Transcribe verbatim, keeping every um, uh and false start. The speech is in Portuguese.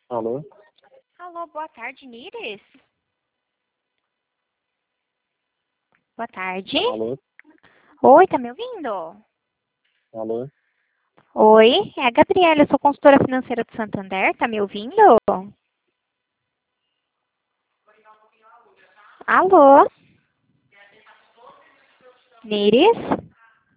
Alô? Alô, boa tarde, Nires. Boa tarde. Alô? Oi, tá me ouvindo? Alô? Oi, é a Gabriela, eu sou consultora financeira do Santander, tá me ouvindo? Alô? Nires?